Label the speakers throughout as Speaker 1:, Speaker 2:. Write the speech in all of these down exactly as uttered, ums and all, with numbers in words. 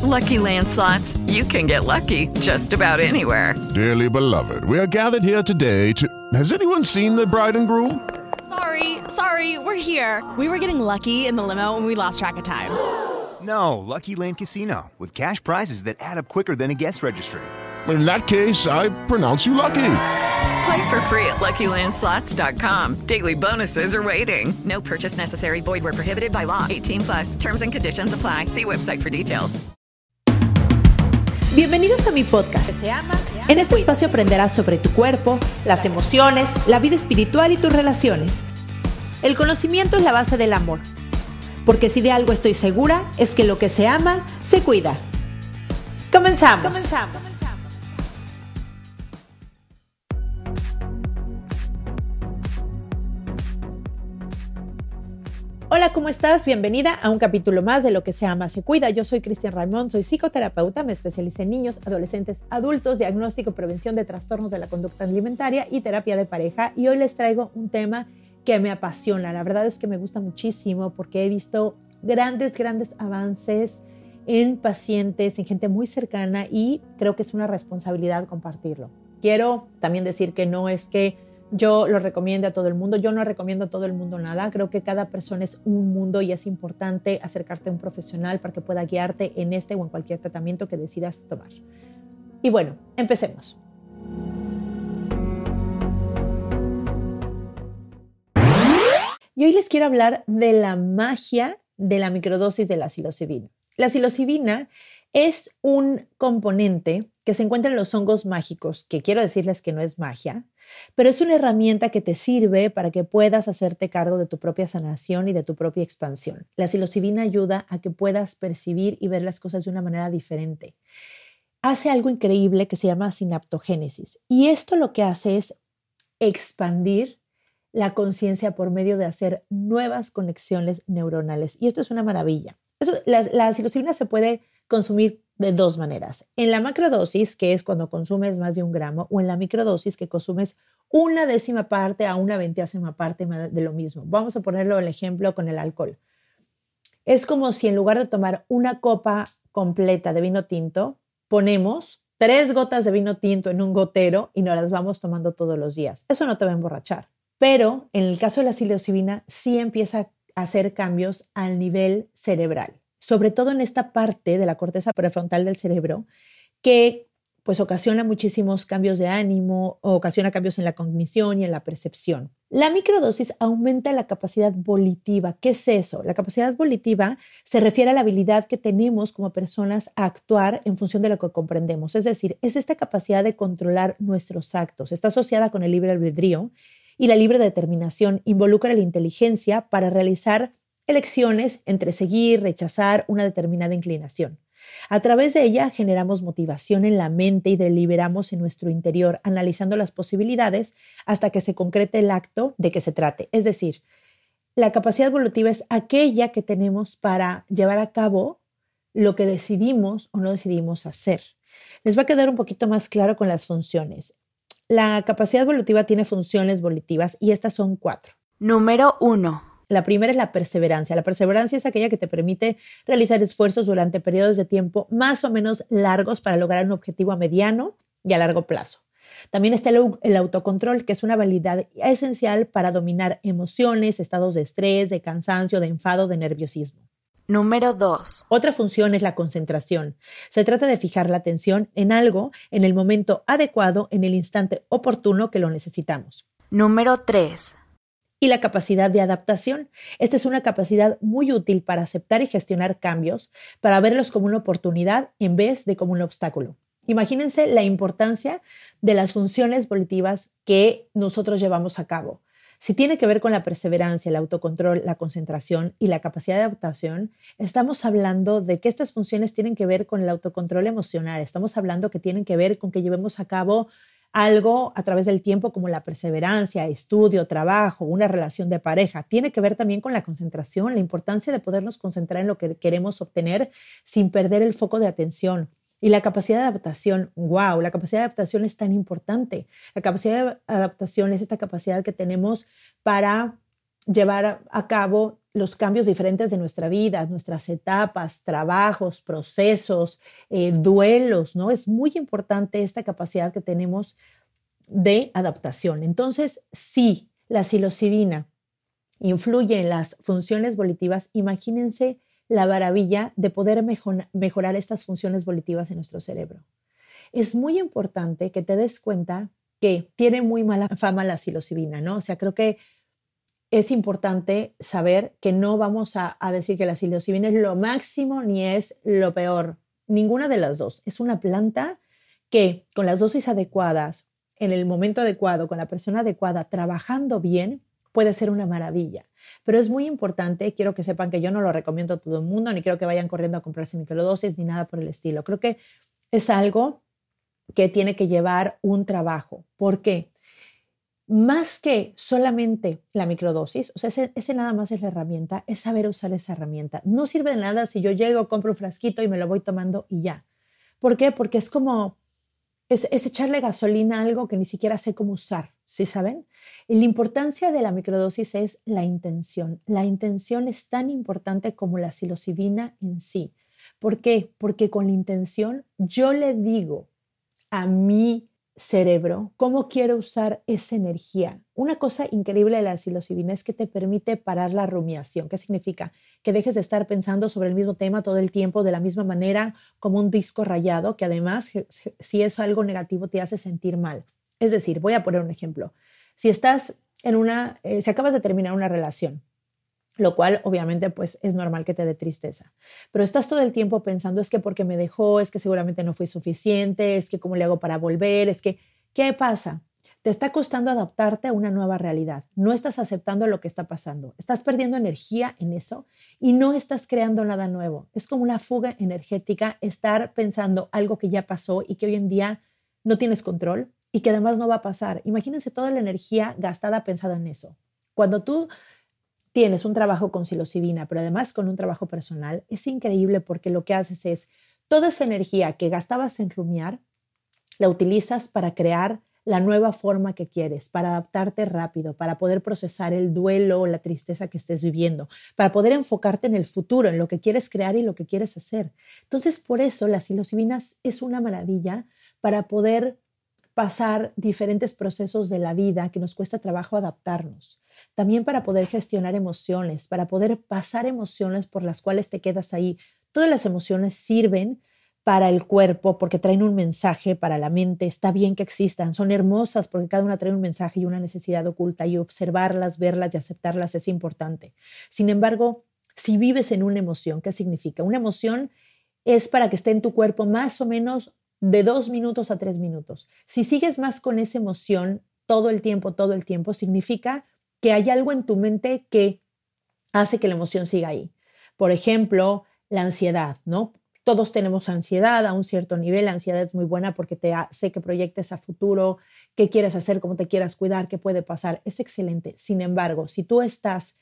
Speaker 1: Lucky Land Slots, you can get lucky just about anywhere.
Speaker 2: Dearly beloved, we are gathered here today to... Has anyone seen the bride and groom?
Speaker 3: Sorry, sorry, we're here. We were getting lucky in the limo and we lost track of time.
Speaker 4: No, Lucky Land Casino, with cash prizes that add up quicker than a guest registry.
Speaker 2: In that case, I pronounce you lucky.
Speaker 1: Play for free at Lucky Land Slots dot com. Daily bonuses are waiting. No purchase necessary. Void where prohibited by law. eighteen plus. Terms and conditions apply. See website for details.
Speaker 5: Bienvenidos a mi podcast. En este espacio aprenderás sobre tu cuerpo, las emociones, la vida espiritual y tus relaciones. El conocimiento es la base del amor. Porque si de algo estoy segura, es que lo que se ama, se cuida. Comenzamos. Comenzamos. Hola, ¿cómo estás? Bienvenida a un capítulo más de Lo que se ama, se cuida. Yo soy Cristian Raimond, soy psicoterapeuta, me especialicé en niños, adolescentes, adultos, diagnóstico y prevención de trastornos de la conducta alimentaria y terapia de pareja. Y hoy les traigo un tema que me apasiona. La verdad es que me gusta muchísimo porque he visto grandes, grandes avances en pacientes, en gente muy cercana y creo que es una responsabilidad compartirlo. Quiero también decir que no es que yo lo recomiendo a todo el mundo. Yo no recomiendo a todo el mundo nada. Creo que cada persona es un mundo y es importante acercarte a un profesional para que pueda guiarte en este o en cualquier tratamiento que decidas tomar. Y bueno, empecemos. Y hoy les quiero hablar de la magia de la microdosis de la psilocibina. La psilocibina es un componente que se encuentra en los hongos mágicos, que quiero decirles que no es magia, pero es una herramienta que te sirve para que puedas hacerte cargo de tu propia sanación y de tu propia expansión. La psilocibina ayuda a que puedas percibir y ver las cosas de una manera diferente. Hace algo increíble que se llama sinaptogénesis y esto lo que hace es expandir la conciencia por medio de hacer nuevas conexiones neuronales y esto es una maravilla. Eso, la, la psilocibina se puede consumir de dos maneras. En la macrodosis, que es cuando consumes más de un gramo, o en la microdosis, que consumes una décima parte a una veintiésima parte de lo mismo. Vamos a ponerlo el ejemplo con el alcohol. Es como si en lugar de tomar una copa completa de vino tinto, ponemos tres gotas de vino tinto en un gotero y nos las vamos tomando todos los días. Eso no te va a emborrachar. Pero en el caso de la psilocibina, sí empieza a hacer cambios al nivel cerebral. Sobre todo en esta parte de la corteza prefrontal del cerebro, que pues ocasiona muchísimos cambios de ánimo, o ocasiona cambios en la cognición y en la percepción. La microdosis aumenta la capacidad volitiva. ¿Qué es eso? La capacidad volitiva se refiere a la habilidad que tenemos como personas a actuar en función de lo que comprendemos. Es decir, es esta capacidad de controlar nuestros actos. Está asociada con el libre albedrío y la libre determinación. Involucra la inteligencia para realizar elecciones entre seguir, rechazar una determinada inclinación. A través de ella generamos motivación en la mente y deliberamos en nuestro interior, analizando las posibilidades hasta que se concrete el acto de que se trate. Es decir, la capacidad evolutiva es aquella que tenemos para llevar a cabo lo que decidimos o no decidimos hacer. Les va a quedar un poquito más claro con las funciones. La capacidad evolutiva tiene funciones volitivas y estas son cuatro.
Speaker 6: Número uno.
Speaker 5: La primera es la perseverancia. La perseverancia es aquella que te permite realizar esfuerzos durante periodos de tiempo más o menos largos para lograr un objetivo a mediano y a largo plazo. También está el, el autocontrol, que es una habilidad esencial para dominar emociones, estados de estrés, de cansancio, de enfado, de nerviosismo.
Speaker 6: Número dos.
Speaker 5: Otra función es la concentración. Se trata de fijar la atención en algo en el momento adecuado, en el instante oportuno que lo necesitamos.
Speaker 6: Número tres.
Speaker 5: Y la capacidad de adaptación. Esta es una capacidad muy útil para aceptar y gestionar cambios, para verlos como una oportunidad en vez de como un obstáculo. Imagínense la importancia de las funciones volitivas que nosotros llevamos a cabo. Si tiene que ver con la perseverancia, el autocontrol, la concentración y la capacidad de adaptación, estamos hablando de que estas funciones tienen que ver con el autocontrol emocional. Estamos hablando que tienen que ver con que llevemos a cabo algo a través del tiempo como la perseverancia, estudio, trabajo, una relación de pareja. Tiene que ver también con la concentración, la importancia de podernos concentrar en lo que queremos obtener sin perder el foco de atención. Y la capacidad de adaptación, wow, la capacidad de adaptación es tan importante. La capacidad de adaptación es esta capacidad que tenemos para llevar a cabo los cambios diferentes de nuestra vida, nuestras etapas, trabajos, procesos, eh, duelos, ¿no? Es muy importante esta capacidad que tenemos de adaptación. Entonces, si la psilocibina influye en las funciones volitivas, imagínense la maravilla de poder mejor, mejorar estas funciones volitivas en nuestro cerebro. Es muy importante que te des cuenta que tiene muy mala fama la psilocibina, ¿no? O sea, creo que es importante saber que no vamos a, a decir que la psilocibina es lo máximo ni es lo peor. Ninguna de las dos. Es una planta que con las dosis adecuadas, en el momento adecuado, con la persona adecuada, trabajando bien, puede ser una maravilla. Pero es muy importante, quiero que sepan que yo no lo recomiendo a todo el mundo, ni quiero que vayan corriendo a comprarse microdosis, ni nada por el estilo. Creo que es algo que tiene que llevar un trabajo. ¿Por qué? Más que solamente la microdosis, o sea, ese, ese nada más es la herramienta, es saber usar esa herramienta. No sirve de nada si yo llego, compro un frasquito y me lo voy tomando y ya. ¿Por qué? Porque es como, es, es echarle gasolina a algo que ni siquiera sé cómo usar, ¿sí saben? Y la importancia de la microdosis es la intención. La intención es tan importante como la psilocibina en sí. ¿Por qué? Porque con la intención yo le digo a mi cerebro cómo quiero usar esa energía. Una cosa increíble de la psilocibina es que te permite parar la rumiación. ¿Qué significa? Que dejes de estar pensando sobre el mismo tema todo el tiempo de la misma manera, como un disco rayado, que además, si es algo negativo, te hace sentir mal. Es decir, voy a poner un ejemplo. Si estás en una, eh, si acabas de terminar una relación, lo cual obviamente pues es normal que te dé tristeza, pero estás todo el tiempo pensando es que porque me dejó, es que seguramente no fui suficiente, es que cómo le hago para volver, es que, ¿qué pasa? Te está costando adaptarte a una nueva realidad, no estás aceptando lo que está pasando, estás perdiendo energía en eso y no estás creando nada nuevo. Es como una fuga energética estar pensando algo que ya pasó y que hoy en día no tienes control y que además no va a pasar. Imagínense toda la energía gastada pensada en eso. Cuando tú tienes un trabajo con psilocibina, pero además con un trabajo personal, es increíble porque lo que haces es toda esa energía que gastabas en rumiar, la utilizas para crear la nueva forma que quieres, para adaptarte rápido, para poder procesar el duelo o la tristeza que estés viviendo, para poder enfocarte en el futuro, en lo que quieres crear y lo que quieres hacer. Entonces, por eso la psilocibina es una maravilla para poder pasar diferentes procesos de la vida que nos cuesta trabajo adaptarnos. También para poder gestionar emociones, para poder pasar emociones por las cuales te quedas ahí. Todas las emociones sirven para el cuerpo porque traen un mensaje para la mente. Está bien que existan, son hermosas porque cada una trae un mensaje y una necesidad oculta y observarlas, verlas y aceptarlas es importante. Sin embargo, si vives en una emoción, ¿qué significa? Una emoción es para que esté en tu cuerpo más o menos de dos minutos a tres minutos. Si sigues más con esa emoción todo el tiempo, todo el tiempo, significa que hay algo en tu mente que hace que la emoción siga ahí. Por ejemplo, la ansiedad, ¿no? Todos tenemos ansiedad a un cierto nivel. La ansiedad es muy buena porque te hace que proyectes a futuro, qué quieres hacer, cómo te quieras cuidar, qué puede pasar. Es excelente. Sin embargo, si tú estás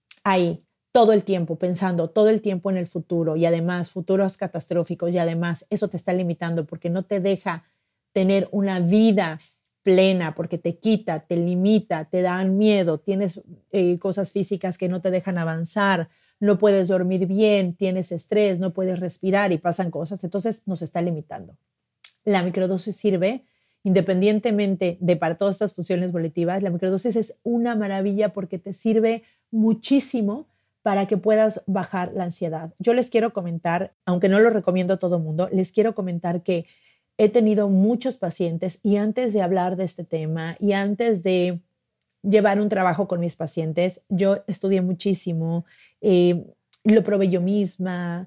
Speaker 5: ahí todo el tiempo pensando, todo el tiempo en el futuro y además futuros catastróficos y además eso te está limitando porque no te deja tener una vida plena, porque te quita, te limita, te dan miedo, tienes eh, cosas físicas que no te dejan avanzar, no puedes dormir bien, tienes estrés, no puedes respirar y pasan cosas, entonces nos está limitando. La microdosis sirve independientemente de para todas estas funciones volitivas. La microdosis es una maravilla porque te sirve muchísimo para que puedas bajar la ansiedad. Yo les quiero comentar, aunque no lo recomiendo a todo el mundo, les quiero comentar que he tenido muchos pacientes y antes de hablar de este tema y antes de llevar un trabajo con mis pacientes, yo estudié muchísimo, eh, lo probé yo misma,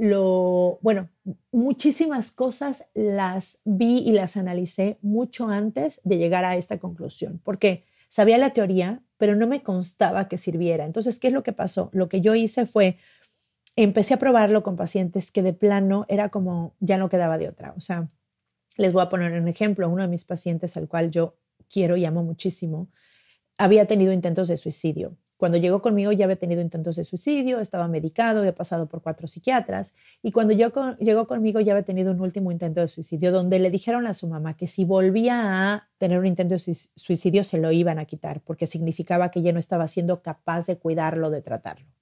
Speaker 5: lo, bueno, muchísimas cosas las vi y las analicé mucho antes de llegar a esta conclusión, porque sabía la teoría, pero no me constaba que sirviera. Entonces, ¿qué es lo que pasó? Lo que yo hice fue, empecé a probarlo con pacientes que de plano era como, ya no quedaba de otra, o sea, les voy a poner un ejemplo. Uno de mis pacientes, al cual yo quiero y amo muchísimo, había tenido intentos de suicidio. Cuando llegó conmigo ya había tenido intentos de suicidio, estaba medicado, había pasado por cuatro psiquiatras y cuando yo con, llegó conmigo ya había tenido un último intento de suicidio donde le dijeron a su mamá que si volvía a tener un intento de suicidio se lo iban a quitar porque significaba que ella no estaba siendo capaz de cuidarlo, de tratarlo.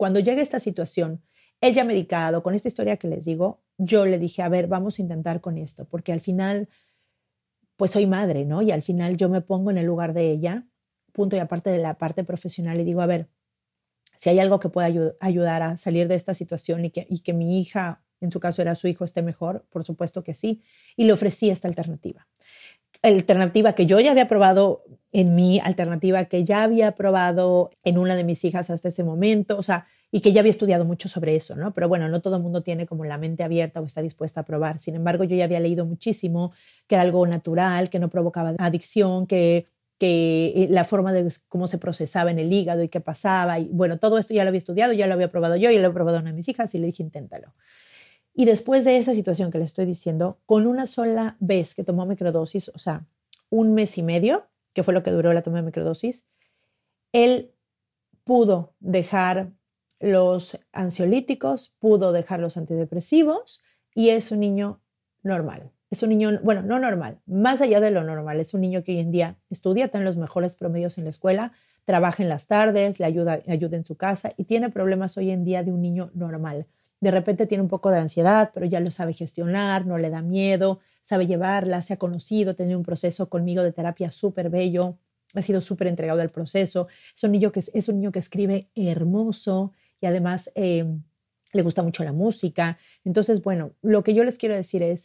Speaker 5: cuando llega esta situación, él ya medicado, con esta historia que les digo, yo le dije, a ver, vamos a intentar con esto, porque al final, pues soy madre, ¿no? Y al final yo me pongo en el lugar de ella, punto y aparte de la parte profesional, y digo, a ver, si hay algo que pueda ayud- ayudar a salir de esta situación y que, y que mi hija, en su caso era su hijo, esté mejor, por supuesto que sí, y le ofrecí esta alternativa. Alternativa que yo ya había probado en mí, alternativa que ya había probado en una de mis hijas hasta ese momento, o sea, y que ya había estudiado mucho sobre eso, ¿no? Pero bueno, no todo el mundo tiene como la mente abierta o está dispuesta a probar. Sin embargo, yo ya había leído muchísimo, que era algo natural, que no provocaba adicción, que, que la forma de cómo se procesaba en el hígado y qué pasaba. Y bueno, todo esto ya lo había estudiado, ya lo había probado yo, ya lo había probado una de mis hijas y le dije, inténtalo. Y después de esa situación que le estoy diciendo, con una sola vez que tomó microdosis, o sea, un mes y medio, que fue lo que duró la toma de microdosis, él pudo dejar los ansiolíticos, pudo dejar los antidepresivos y es un niño normal. Es un niño, bueno, no normal, más allá de lo normal. Es un niño que hoy en día estudia, tiene los mejores promedios en la escuela, trabaja en las tardes, le ayuda, ayuda en su casa y tiene problemas hoy en día de un niño normal. De repente tiene un poco de ansiedad, pero ya lo sabe gestionar, no le da miedo, sabe llevarla, se ha conocido, tiene un proceso conmigo de terapia súper bello, ha sido súper entregado al proceso. Es un niño que, es un niño que escribe hermoso y además eh, le gusta mucho la música. Entonces, bueno, lo que yo les quiero decir es,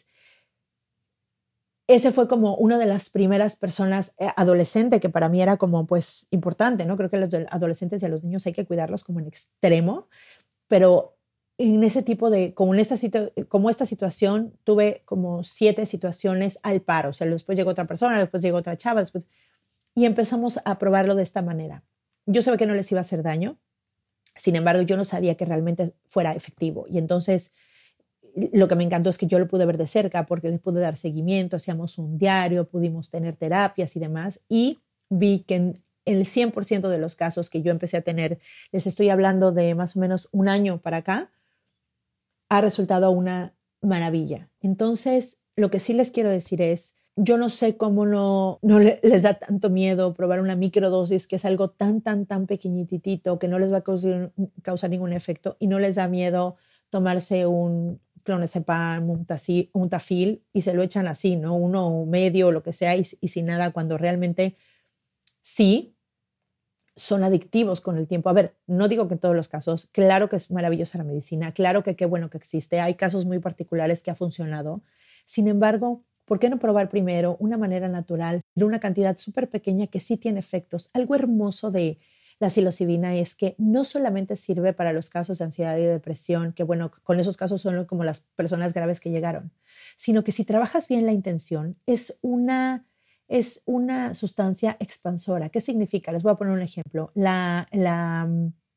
Speaker 5: ese fue como una de las primeras personas eh, adolescente que para mí era como pues importante, ¿no? Creo que a los adolescentes y a los niños hay que cuidarlos como en extremo, pero en ese tipo de, como, en esta, situ, como esta situación, tuve como siete situaciones al par. O sea, después llegó otra persona, después llegó otra chava, después, y empezamos a probarlo de esta manera. Yo sabía que no les iba a hacer daño, sin embargo, yo no sabía que realmente fuera efectivo. Y entonces, lo que me encantó es que yo lo pude ver de cerca porque les pude dar seguimiento, hacíamos un diario, pudimos tener terapias y demás, y vi que en el cien por ciento de los casos que yo empecé a tener, les estoy hablando de más o menos un año para acá, ha resultado una maravilla. Entonces, lo que sí les quiero decir es, yo no sé cómo no, no les da tanto miedo probar una microdosis, que es algo tan, tan, tan pequeñitito que no les va a causar, causar ningún efecto, y no les da miedo tomarse un clonazepam, un, tasi, un tafil y se lo echan así, ¿no? Uno medio o lo que sea y, y sin nada, cuando realmente sí son adictivos con el tiempo. A ver, no digo que en todos los casos, claro que es maravillosa la medicina, claro que qué bueno que existe, hay casos muy particulares que ha funcionado. Sin embargo, ¿por qué no probar primero una manera natural de una cantidad súper pequeña que sí tiene efectos? Algo hermoso de la psilocibina es que no solamente sirve para los casos de ansiedad y depresión, que bueno, con esos casos son como las personas graves que llegaron, sino que si trabajas bien la intención, es una... es una sustancia expansora. ¿Qué significa? Les voy a poner un ejemplo. La, la,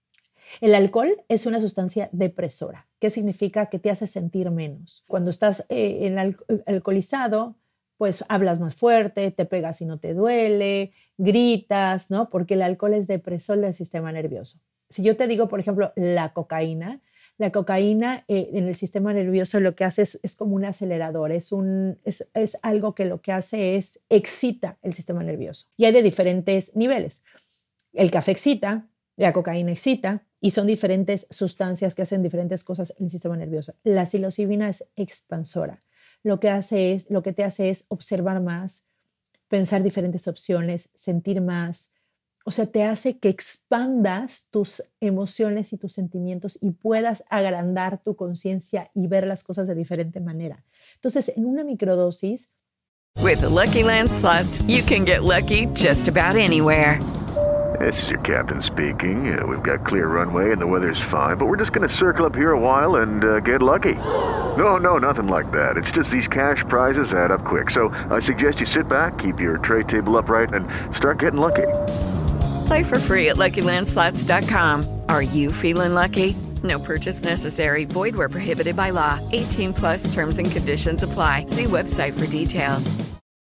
Speaker 5: el alcohol es una sustancia depresora. ¿Qué significa? Que te hace sentir menos. Cuando estás eh, en al, alcoholizado, pues hablas más fuerte, te pegas y no te duele, gritas, ¿no? Porque el alcohol es depresor del sistema nervioso. Si yo te digo, por ejemplo, la cocaína, La cocaína eh, en el sistema nervioso lo que hace es, es como un acelerador, es, un, es, es algo que lo que hace es excita el sistema nervioso. Y hay de diferentes niveles. El café excita, la cocaína excita, y son diferentes sustancias que hacen diferentes cosas en el sistema nervioso. La psilocibina es expansora. Lo que, hace es, lo que te hace es observar más, pensar diferentes opciones, sentir más. O sea, te hace que expandas tus emociones y tus sentimientos y puedas agrandar tu conciencia y ver las cosas de diferente manera. Entonces, en una microdosis...
Speaker 1: With the Lucky Land Slots, you can get lucky just about anywhere.
Speaker 7: This is your captain speaking. Uh, we've got clear runway and the weather's fine, but we're just going to circle up here a while and uh, get lucky. No, no, nothing like that. It's just these cash prizes add up quick. So I suggest you sit back, keep your tray table upright, and start getting lucky.
Speaker 1: Play for free at Lucky Land Slots dot com. Are you feeling lucky? No purchase necessary. Void where prohibited by law. eighteen plus terms and conditions apply. See website for details.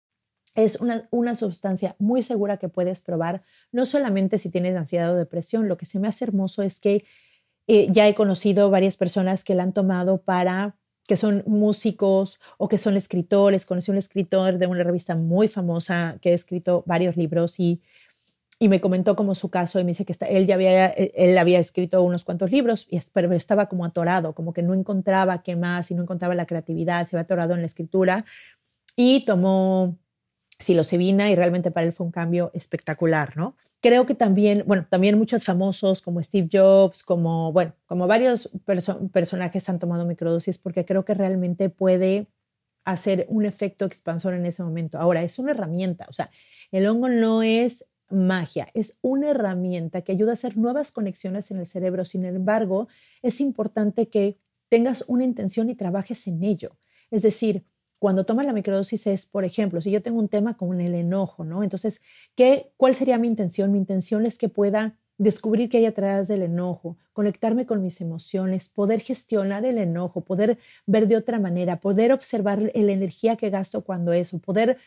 Speaker 5: Es una, una sustancia muy segura que puedes probar, no solamente si tienes ansiedad o depresión. Lo que se me hace hermoso es que eh, ya he conocido varias personas que la han tomado para, que son músicos o que son escritores. Conocí un escritor de una revista muy famosa que ha escrito varios libros y y me comentó como su caso y me dice que está, él ya había, él había escrito unos cuantos libros, y, pero estaba como atorado, como que no encontraba qué más y no encontraba la creatividad, se había atorado en la escritura y tomó psilocibina y realmente para él fue un cambio espectacular, ¿no? Creo que también, bueno, también muchos famosos como Steve Jobs, como, bueno, como varios perso- personajes han tomado microdosis porque creo que realmente puede hacer un efecto expansor en ese momento. Ahora, es una herramienta, o sea, el hongo no es magia, es una herramienta que ayuda a hacer nuevas conexiones en el cerebro. Sin embargo, es importante que tengas una intención y trabajes en ello. Es decir, cuando tomas la microdosis es, por ejemplo, si yo tengo un tema con el enojo, ¿no? Entonces, ¿qué, ¿cuál sería mi intención? Mi intención es que pueda descubrir qué hay atrás del enojo, conectarme con mis emociones, poder gestionar el enojo, poder ver de otra manera, poder observar la energía que gasto cuando eso, poder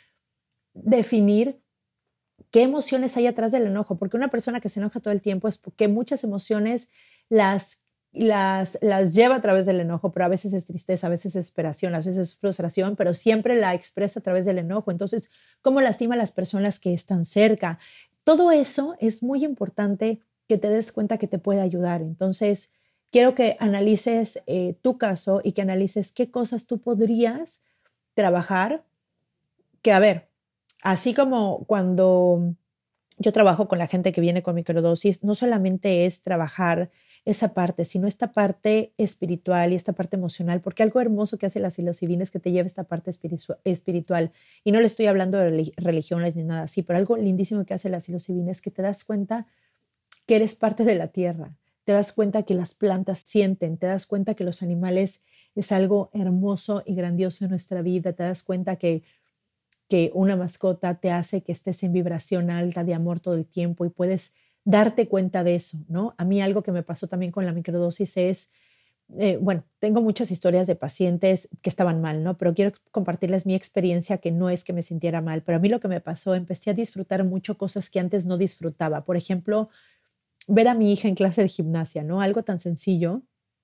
Speaker 5: definir qué emociones hay atrás del enojo, porque una persona que se enoja todo el tiempo es porque muchas emociones las, las, las lleva a través del enojo, pero a veces es tristeza, a veces es desesperación, a veces es frustración, pero siempre la expresa a través del enojo. Entonces, ¿cómo lastima a las personas que están cerca? Todo eso es muy importante que te des cuenta que te puede ayudar. Entonces, quiero que analices eh, tu caso y que analices qué cosas tú podrías trabajar, que a ver, así como cuando yo trabajo con la gente que viene con microdosis, no solamente es trabajar esa parte, sino esta parte espiritual y esta parte emocional, porque algo hermoso que hace la psilocibina es que te lleva esta parte espiritual. Y no le estoy hablando de religiones ni nada así, pero algo lindísimo que hace la psilocibina es que te das cuenta que eres parte de la tierra, te das cuenta que las plantas sienten, te das cuenta que los animales es algo hermoso y grandioso en nuestra vida, te das cuenta que que una mascota te hace que estés en vibración alta de amor todo el tiempo y puedes darte cuenta de eso, ¿no? A mí algo que me pasó también con la microdosis es, eh, bueno, tengo muchas historias de pacientes que estaban mal, ¿no? Pero quiero compartirles mi experiencia, que no es que me sintiera mal, pero a mí lo que me pasó, empecé a disfrutar mucho cosas que antes no disfrutaba. Por ejemplo, ver a mi hija en clase de gimnasia, ¿no? Algo tan sencillo.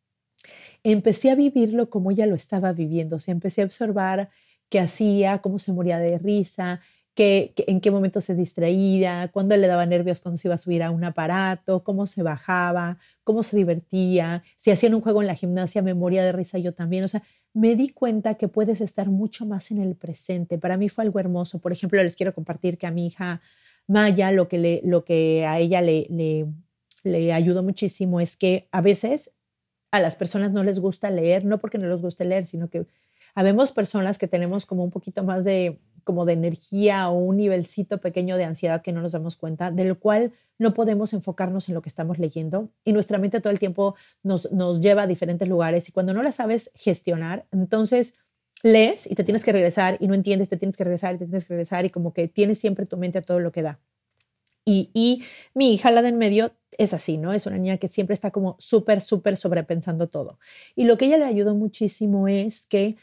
Speaker 5: Empecé a vivirlo como ella lo estaba viviendo, o sea, empecé a observar qué hacía, cómo se moría de risa, qué, qué, en qué momento se distraía, cuándo le daba nervios cuando se iba a subir a un aparato, cómo se bajaba, cómo se divertía. Si hacían un juego en la gimnasia, me moría de risa yo también. O sea, me di cuenta que puedes estar mucho más en el presente. Para mí fue algo hermoso. Por ejemplo, les quiero compartir que a mi hija Maya, lo que, le, lo que a ella le, le, le ayudó muchísimo es que a veces a las personas no les gusta leer, no porque no les guste leer, sino que habemos personas que tenemos como un poquito más de, como de energía o un nivelcito pequeño de ansiedad que no nos damos cuenta, del cual no podemos enfocarnos en lo que estamos leyendo y nuestra mente todo el tiempo nos, nos lleva a diferentes lugares y cuando no la sabes gestionar, entonces lees y te tienes que regresar y no entiendes, te tienes que regresar y te tienes que regresar y como que tienes siempre tu mente a todo lo que da. Y, y mi hija, la de en medio, es así, ¿no? Es una niña que siempre está como súper, súper sobrepensando todo. Y lo que ella le ayudó muchísimo es que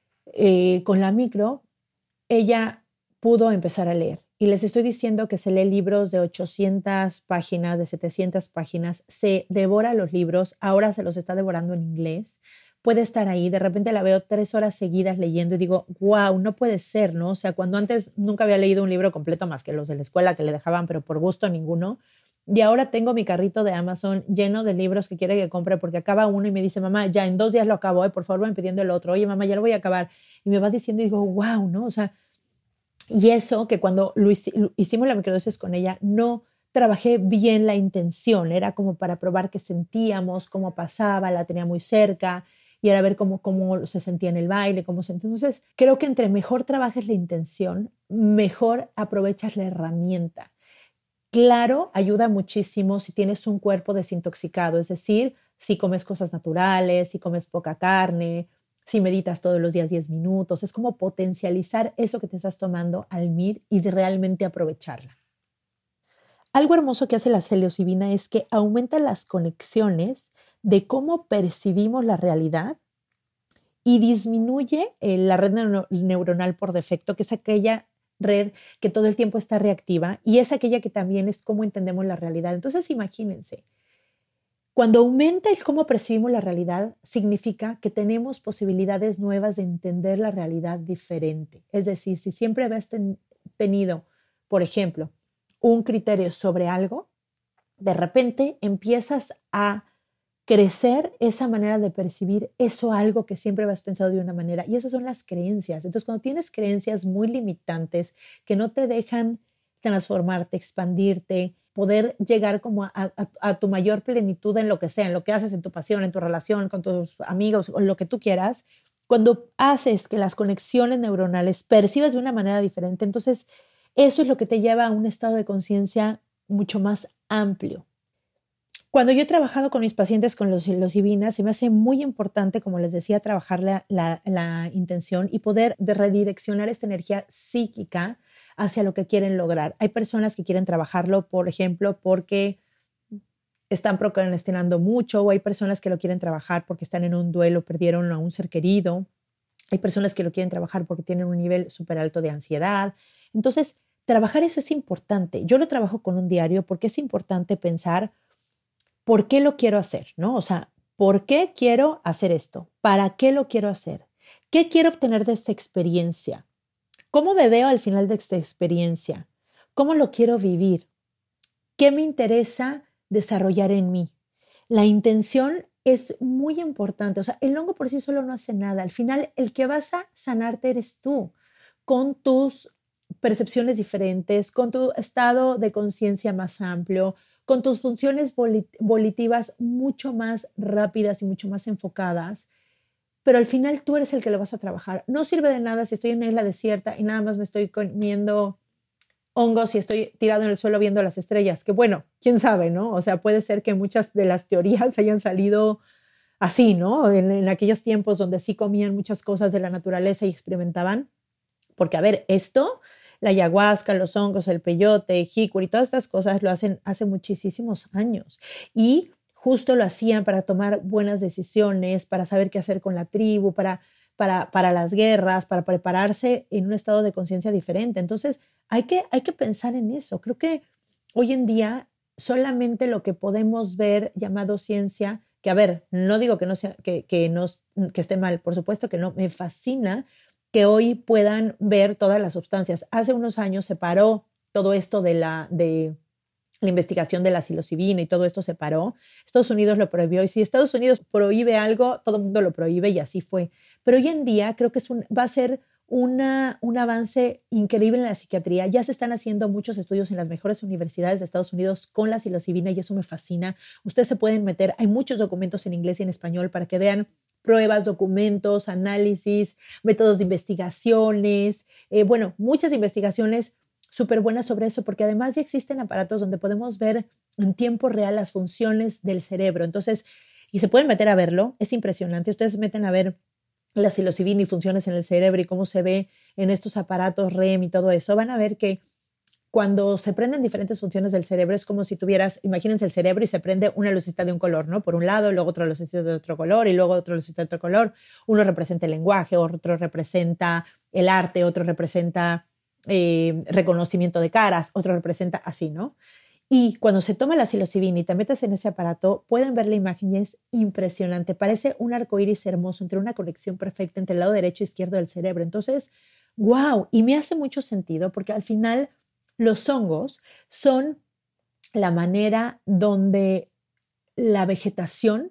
Speaker 5: Eh, con la micro, ella pudo empezar a leer. Y les estoy diciendo que se lee libros de ochocientas páginas, de setecientas páginas, se devora los libros, ahora se los está devorando en inglés, puede estar ahí, de repente la veo tres horas seguidas leyendo y digo, wow, no puede ser, ¿no? O sea, cuando antes nunca había leído un libro completo más que los de la escuela que le dejaban, pero por gusto ninguno. Y ahora tengo mi carrito de Amazon lleno de libros que quiere que compre porque acaba uno y me dice, mamá, ya en dos días lo acabo, ¿eh? Por favor, ven pidiendo el otro. Oye, mamá, ya lo voy a acabar. Y me va diciendo y digo, wow, ¿no? O sea, y eso que cuando lo hicimos la microdosis con ella, no trabajé bien la intención. Era como para probar qué sentíamos, cómo pasaba, la tenía muy cerca y era ver cómo, cómo se sentía en el baile, cómo se... Entonces, creo que entre mejor trabajes la intención, mejor aprovechas la herramienta. Claro, ayuda muchísimo si tienes un cuerpo desintoxicado, es decir, si comes cosas naturales, si comes poca carne, si meditas todos los días diez minutos. Es como potencializar eso que te estás tomando al M I R y de realmente aprovecharla. Algo hermoso que hace la psilocibina es que aumenta las conexiones de cómo percibimos la realidad y disminuye eh, la red neuro- neuronal por defecto, que es aquella red que todo el tiempo está reactiva y es aquella que también es cómo entendemos la realidad. Entonces, imagínense, cuando aumenta el cómo percibimos la realidad, significa que tenemos posibilidades nuevas de entender la realidad diferente. Es decir, si siempre habías ten- tenido, por ejemplo, un criterio sobre algo, de repente empiezas a crecer esa manera de percibir eso algo que siempre habías pensado de una manera. Y esas son las creencias. Entonces, cuando tienes creencias muy limitantes que no te dejan transformarte, expandirte, poder llegar como a, a, a tu mayor plenitud en lo que sea, en lo que haces, en tu pasión, en tu relación, con tus amigos, o lo que tú quieras, cuando haces que las conexiones neuronales percibas de una manera diferente, entonces eso es lo que te lleva a un estado de conciencia mucho más amplio. Cuando yo he trabajado con mis pacientes con los psilocibinas, se me hace muy importante, como les decía, trabajar la, la, la intención y poder de redireccionar esta energía psíquica hacia lo que quieren lograr. Hay personas que quieren trabajarlo, por ejemplo, porque están procrastinando mucho, o hay personas que lo quieren trabajar porque están en un duelo, perdieron a un ser querido. Hay personas que lo quieren trabajar porque tienen un nivel súper alto de ansiedad. Entonces, trabajar eso es importante. Yo lo trabajo con un diario porque es importante pensar ¿por qué lo quiero hacer? ¿No? O sea, ¿por qué quiero hacer esto? ¿Para qué lo quiero hacer? ¿Qué quiero obtener de esta experiencia? ¿Cómo me veo al final de esta experiencia? ¿Cómo lo quiero vivir? ¿Qué me interesa desarrollar en mí? La intención es muy importante. O sea, el hongo por sí solo no hace nada. Al final, el que vas a sanarte eres tú, con tus percepciones diferentes, con tu estado de conciencia más amplio, con tus funciones volitivas mucho más rápidas y mucho más enfocadas, pero al final tú eres el que lo vas a trabajar. No sirve de nada si estoy en una isla desierta y nada más me estoy comiendo hongos y estoy tirado en el suelo viendo las estrellas, que bueno, quién sabe, ¿no? O sea, puede ser que muchas de las teorías hayan salido así, ¿no? En, en aquellos tiempos donde sí comían muchas cosas de la naturaleza y experimentaban, porque a ver, esto... La ayahuasca, los hongos, el peyote, jícuri, todas estas cosas lo hacen hace muchísimos años. Y justo lo hacían para tomar buenas decisiones, para saber qué hacer con la tribu, para, para, para las guerras, para prepararse en un estado de conciencia diferente. Entonces, hay que, hay que pensar en eso. Creo que hoy en día solamente lo que podemos ver llamado ciencia, que a ver, no digo que, no sea, que, que, no, que esté mal, por supuesto que no, me fascina que hoy puedan ver todas las sustancias. Hace unos años se paró todo esto de la, de la investigación de la psilocibina y todo esto se paró. Estados Unidos lo prohibió y si Estados Unidos prohíbe algo, todo el mundo lo prohíbe y así fue. Pero hoy en día creo que es un, va a ser una, un avance increíble en la psiquiatría. Ya se están haciendo muchos estudios en las mejores universidades de Estados Unidos con la psilocibina y eso me fascina. Ustedes se pueden meter, hay muchos documentos en inglés y en español para que vean pruebas, documentos, análisis, métodos de investigaciones, eh, bueno, muchas investigaciones súper buenas sobre eso, porque además ya existen aparatos donde podemos ver en tiempo real las funciones del cerebro. Entonces, y se pueden meter a verlo, es impresionante. Ustedes se meten a ver la psilocibina y funciones en el cerebro y cómo se ve en estos aparatos R E M y todo eso, van a ver que cuando se prenden diferentes funciones del cerebro es como si tuvieras, imagínense el cerebro y se prende una lucecita de un color, ¿no? Por un lado, luego otra lucecita de otro color y luego otra lucecita de otro color. Uno representa el lenguaje, otro representa el arte, otro representa eh, reconocimiento de caras, otro representa así, ¿no? Y cuando se toma la psilocibina y te metes en ese aparato, pueden ver la imagen y es impresionante. Parece un arcoíris hermoso entre una conexión perfecta entre el lado derecho e izquierdo del cerebro. Entonces, wow, y me hace mucho sentido porque al final los hongos son la manera donde la vegetación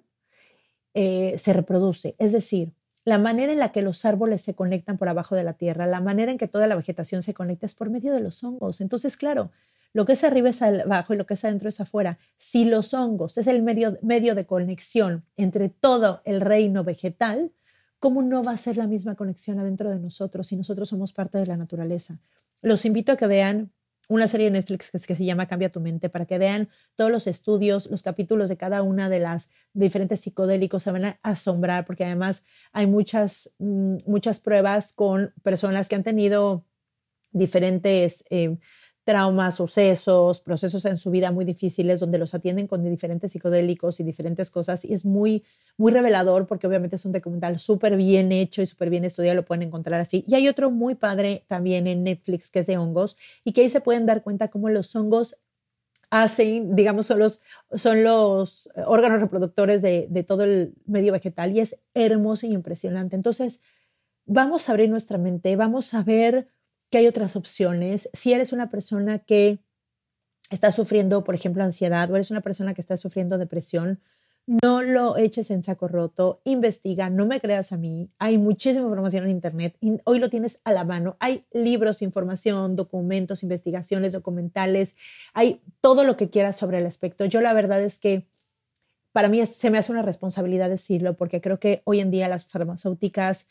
Speaker 5: eh, se reproduce, es decir, la manera en la que los árboles se conectan por abajo de la tierra, la manera en que toda la vegetación se conecta es por medio de los hongos. Entonces, claro, lo que es arriba es abajo y lo que es adentro es afuera. Si los hongos es el medio, medio de conexión entre todo el reino vegetal, ¿cómo no va a ser la misma conexión adentro de nosotros si nosotros somos parte de la naturaleza? Los invito a que vean una serie de Netflix que, que se llama Cambia tu mente, para que vean todos los estudios, los capítulos de cada una de las diferentes psicodélicos. Se van a asombrar porque además hay muchas, muchas pruebas con personas que han tenido diferentes eh, traumas, sucesos, procesos en su vida muy difíciles donde los atienden con diferentes psicodélicos y diferentes cosas y es muy, muy revelador porque obviamente es un documental súper bien hecho y súper bien estudiado, lo pueden encontrar así. Y hay otro muy padre también en Netflix que es de hongos y que ahí se pueden dar cuenta cómo los hongos hacen, digamos, son los, son los órganos reproductores de, de todo el medio vegetal y es hermoso y impresionante. Entonces, vamos a abrir nuestra mente, vamos a ver que hay otras opciones. Si eres una persona que estás sufriendo, por ejemplo, ansiedad o eres una persona que está sufriendo depresión, no lo eches en saco roto, investiga, no me creas a mí. Hay muchísima información en internet. Hoy lo tienes a la mano. Hay libros, información, documentos, investigaciones, documentales. Hay todo lo que quieras sobre el aspecto. Yo la verdad es que para mí es, se me hace una responsabilidad decirlo porque creo que hoy en día las farmacéuticas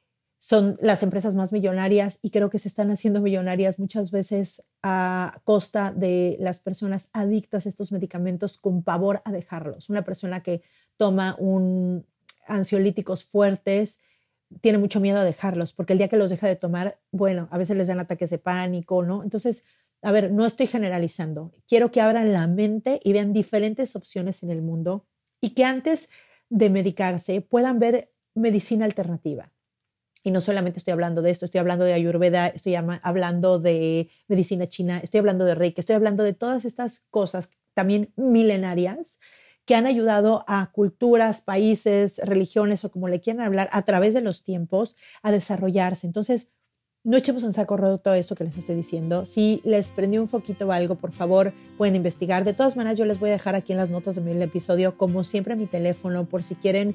Speaker 5: son las empresas más millonarias y creo que se están haciendo millonarias muchas veces a costa de las personas adictas a estos medicamentos con pavor a dejarlos. Una persona que toma un ansiolíticos fuertes tiene mucho miedo a dejarlos porque el día que los deja de tomar, bueno, a veces les dan ataques de pánico, ¿no? Entonces, a ver, no estoy generalizando. Quiero que abran la mente y vean diferentes opciones en el mundo y que antes de medicarse puedan ver medicina alternativa. Y no solamente estoy hablando de esto, estoy hablando de Ayurveda, estoy hablando de medicina china, estoy hablando de Reiki, estoy hablando de todas estas cosas también milenarias que han ayudado a culturas, países, religiones o como le quieran hablar a través de los tiempos a desarrollarse. Entonces, no echemos en saco roto todo esto que les estoy diciendo. Si les prendió un foquito o algo, por favor, pueden investigar. De todas maneras, yo les voy a dejar aquí en las notas del episodio, como siempre, mi teléfono, por si quieren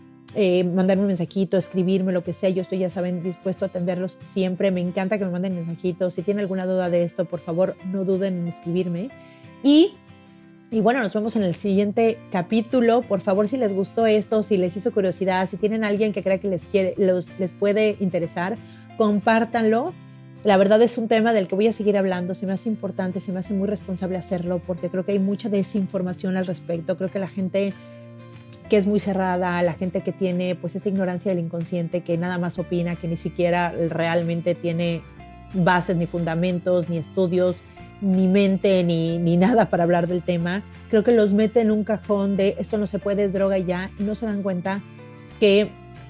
Speaker 5: Eh, mandarme un mensajito, escribirme, lo que sea. Yo estoy, ya saben, dispuesto a atenderlos siempre. Me encanta que me manden mensajitos. Si tienen alguna duda de esto, por favor, no duden en escribirme. Y, y bueno, nos vemos en el siguiente capítulo. Por favor, si les gustó esto, si les hizo curiosidad, si tienen alguien que crea que les, quiere, los, les puede interesar, compártanlo. La verdad es un tema del que voy a seguir hablando. Se me hace importante, se me hace muy responsable hacerlo porque creo que hay mucha desinformación al respecto. Creo que la gente que es muy cerrada, la gente que tiene pues esta ignorancia del inconsciente, que nada más opina, que ni siquiera realmente tiene bases, ni fundamentos, ni estudios, ni mente, ni, ni nada para hablar del tema, creo que los mete en un cajón de esto no se puede, es droga y ya, y no se dan cuenta que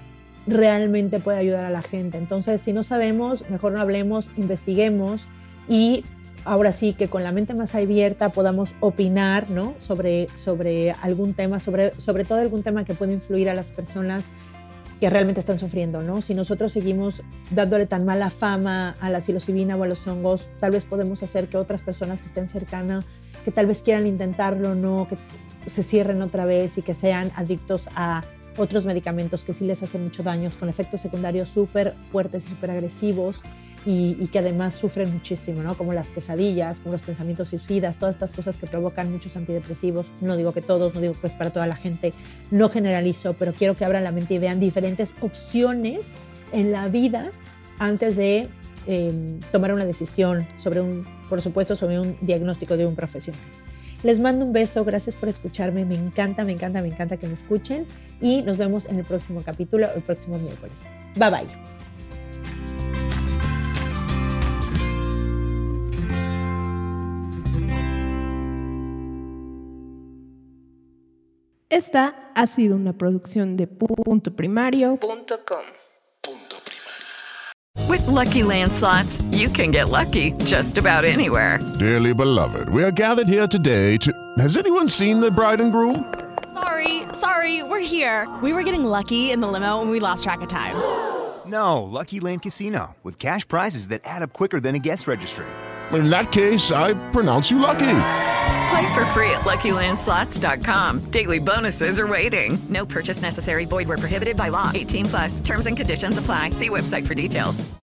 Speaker 5: realmente puede ayudar a la gente. Entonces, si no sabemos, mejor no hablemos, investiguemos y ahora sí que con la mente más abierta podamos opinar, ¿no? sobre, sobre algún tema, sobre, sobre todo algún tema que puede influir a las personas que realmente están sufriendo, ¿no? Si nosotros seguimos dándole tan mala fama a la psilocibina o a los hongos, tal vez podemos hacer que otras personas que estén cercanas, que tal vez quieran intentarlo, ¿no? Que se cierren otra vez y que sean adictos a otros medicamentos que sí les hacen mucho daño, con efectos secundarios súper fuertes y súper agresivos. Y, y que además sufren muchísimo, ¿no? Como las pesadillas, como los pensamientos suicidas, todas estas cosas que provocan muchos antidepresivos. No digo que todos, no digo que es para toda la gente, no generalizo, pero quiero que abran la mente y vean diferentes opciones en la vida antes de eh, tomar una decisión sobre un, por supuesto, sobre un diagnóstico de un profesional. Les mando un beso, gracias por escucharme, me encanta, me encanta, me encanta que me escuchen y nos vemos en el próximo capítulo, el próximo miércoles. Bye bye.
Speaker 8: Esta ha sido una producción de punto primario punto com.
Speaker 1: With Lucky Land Slots, you can get lucky just about anywhere.
Speaker 2: Dearly beloved, we are gathered here today to... Has anyone seen the bride and groom?
Speaker 3: Sorry, sorry, we're here. We were getting lucky in the limo and we lost track of time.
Speaker 4: No, Lucky Land Casino, with cash prizes that add up quicker than a guest registry.
Speaker 2: In that case, I pronounce you lucky.
Speaker 1: Play for free at Lucky Land Slots dot com. Daily bonuses are waiting. No purchase necessary. Void where prohibited by law. eighteen plus. Terms and conditions apply. See website for details.